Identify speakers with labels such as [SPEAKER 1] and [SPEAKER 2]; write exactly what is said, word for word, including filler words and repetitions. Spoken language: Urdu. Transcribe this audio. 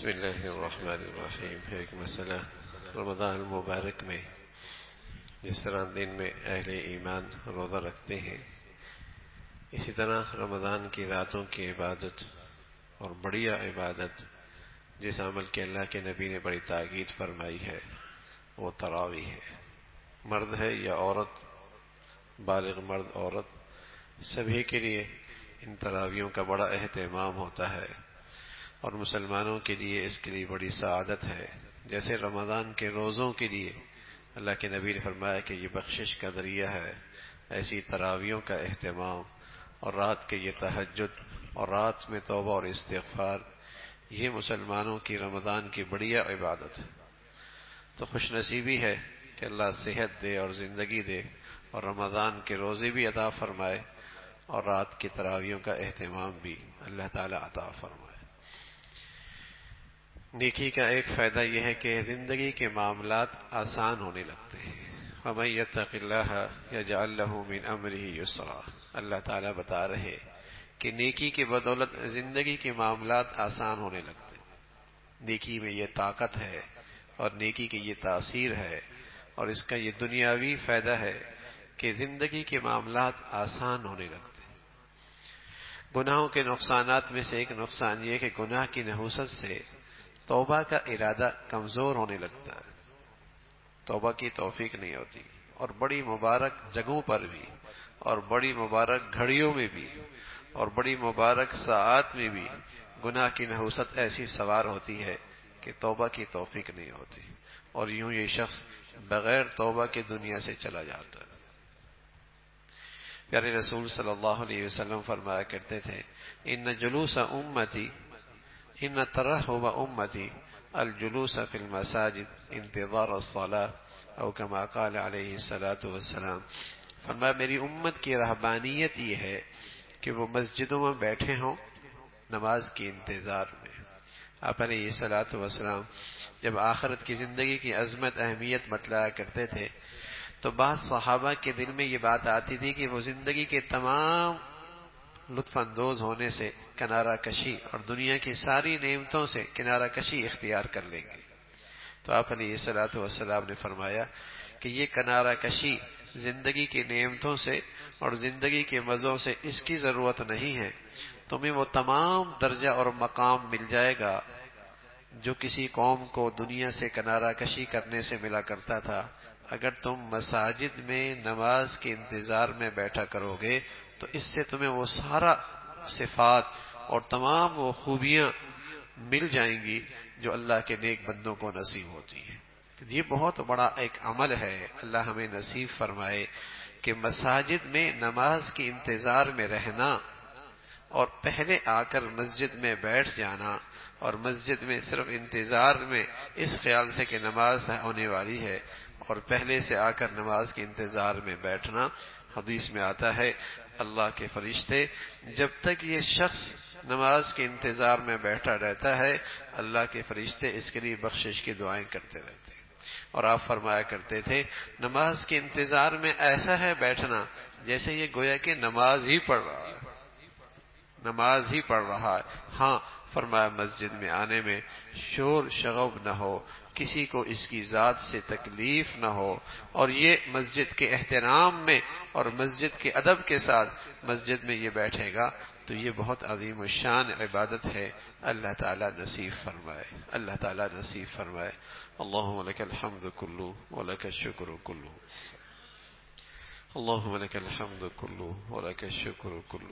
[SPEAKER 1] بسم اللہ الرحمن الرحیم. ایک مسئلہ رمضان المبارک میں جس طرح دن میں اہل ایمان روزہ رکھتے ہیں، اسی طرح رمضان کی راتوں کی عبادت اور بڑھیا عبادت جس عمل کے اللہ کے نبی نے بڑی تاکید فرمائی ہے وہ تراویح ہے. مرد ہے یا عورت، بالغ مرد عورت، سبھی کے لیے ان تراویحوں کا بڑا اہتمام ہوتا ہے اور مسلمانوں کے لیے اس کے لیے بڑی سعادت ہے. جیسے رمضان کے روزوں کے لیے اللہ کے نبی نے فرمایا کہ یہ بخشش کا ذریعہ ہے، ایسی تراویحوں کا اہتمام اور رات کے یہ تہجد اور رات میں توبہ اور استغفار، یہ مسلمانوں کی رمضان کی بڑھیا عبادت ہے. تو خوش نصیبی ہے کہ اللہ صحت دے اور زندگی دے اور رمضان کے روزے بھی عطا فرمائے اور رات کی تراویحوں کا اہتمام بھی اللہ تعالی عطا فرمائے. نیکی کا ایک فائدہ یہ ہے کہ زندگی کے معاملات آسان ہونے لگتے ہیں. وَمَن يَتَّقِ اللَّهَ يَجْعَل لَّهُ مِنْ أَمْرِهِ يُسْرًا. اللہ تعالیٰ بتا رہے کہ نیکی کی بدولت زندگی کے معاملات آسان ہونے لگتے ہیں. نیکی میں یہ طاقت ہے اور نیکی کی یہ تاثیر ہے اور اس کا یہ دنیاوی فائدہ ہے کہ زندگی کے معاملات آسان ہونے لگتے ہیں. گناہوں کے نقصانات میں سے ایک نقصان یہ کہ گناہ کی نحوست سے توبہ کا ارادہ کمزور ہونے لگتا ہے، توبہ کی توفیق نہیں ہوتی. اور بڑی مبارک جگہوں پر بھی اور بڑی مبارک گھڑیوں میں بھی اور بڑی مبارک ساعات میں بھی گناہ کی نحوست ایسی سوار ہوتی ہے کہ توبہ کی توفیق نہیں ہوتی اور یوں یہ شخص بغیر توبہ کے دنیا سے چلا جاتا ہے. پیارے رسول صلی اللہ علیہ وسلم فرمایا کرتے تھے، ان جلوس امتی ان ترحب امتی الجلوس فی المساجد انتظار الصلاة او کما قال علیہ الصلاة والسلام. فرمایا میری امت کی رہبانیت یہ ہے کہ وہ مسجدوں میں بیٹھے ہوں نماز کے انتظار میں. آپ علیہ الصلاة والسلام جب آخرت کی زندگی کی عظمت اہمیت بتلایا کرتے تھے تو بعض صحابہ کے دل میں یہ بات آتی تھی کہ وہ زندگی کے تمام لطف اندوز ہونے سے کنارہ کشی اور دنیا کی ساری نعمتوں سے کنارہ کشی اختیار کر لیں گے. تو آپ علیہ الصلوۃ والسلام نے فرمایا کہ یہ کنارہ کشی زندگی کی نعمتوں سے اور زندگی کے مزوں سے اس کی ضرورت نہیں ہے. تمہیں وہ تمام درجہ اور مقام مل جائے گا جو کسی قوم کو دنیا سے کنارہ کشی کرنے سے ملا کرتا تھا اگر تم مساجد میں نماز کے انتظار میں بیٹھا کرو گے تو اس سے تمہیں وہ سارا صفات اور تمام وہ خوبیاں مل جائیں گی جو اللہ کے نیک بندوں کو نصیب ہوتی ہیں. یہ بہت بڑا ایک عمل ہے. اللہ ہمیں نصیب فرمائے کہ مساجد میں نماز کے انتظار میں رہنا اور پہلے آ کر مسجد میں بیٹھ جانا اور مسجد میں صرف انتظار میں اس خیال سے کہ نماز ہونے والی ہے اور پہلے سے آ کر نماز کے انتظار میں بیٹھنا. حدیث میں آتا ہے اللہ کے فرشتے جب تک یہ شخص نماز کے انتظار میں بیٹھا رہتا ہے اللہ کے فرشتے اس کے لیے بخشش کی دعائیں کرتے رہتے ہیں. اور آپ فرمایا کرتے تھے نماز کے انتظار میں ایسا ہے بیٹھنا جیسے یہ گویا کہ نماز ہی پڑھ رہا ہے نماز ہی پڑھ رہا ہے. ہاں فرمایا مسجد میں آنے میں شور شغب نہ ہو، کسی کو اس کی ذات سے تکلیف نہ ہو اور یہ مسجد کے احترام میں اور مسجد کے ادب کے ساتھ مسجد میں یہ بیٹھے گا تو یہ بہت عظیم الشان عبادت ہے. اللہ تعالیٰ نصیب فرمائے اللہ تعالیٰ نصیب فرمائے. اللہم لک الحمد کلو ولک الشکر کلو اللہم لک الحمد کلو ولک الشکر کلو.